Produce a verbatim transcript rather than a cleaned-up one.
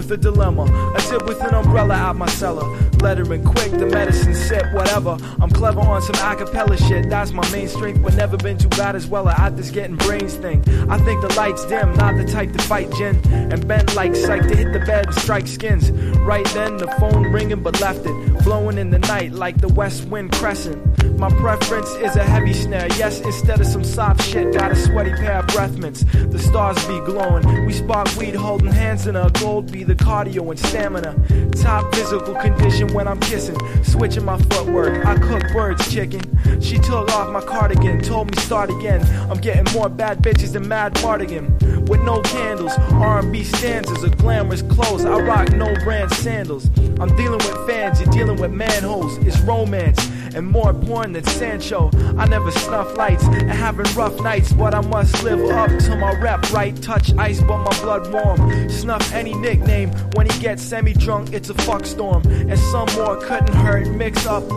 with a dilemma. I sit with an umbrella out my cellar. Lettering quick, the medicine sip, whatever. I'm clever on some acapella shit. That's my main strength, but never been too bad as well at this getting brains thing. I think the lights dim, not the type to fight gin. And bent like psych to hit the bed and strike skins. Right then, the phone ringing, but left it blowing in the night like the west wind crescent. My preference is a heavy snare. Yes, instead of some soft shit, got a sweaty pair of breath mints. The stars be glowing. We spark weed holding hands in a gold be the cardio and stamina. Top physical condition when I'm kissing. Switching my footwork. I cook birds chicken. She took off my cardigan. Told me start again. I'm getting more bad bitches than Mad Mardigan. With no candles. R and B stanzas or glamorous clothes. I rock no brand sandals. I'm dealing with fans. You're dealing with manholes. It's romance. And more porn than Sancho. I never snuff lights and having rough nights, but I must live up to my rep. Right, touch ice, but my blood warm. Snuff any nickname when he gets semi-drunk. It's a fuck storm, and some more couldn't hurt. Mix up.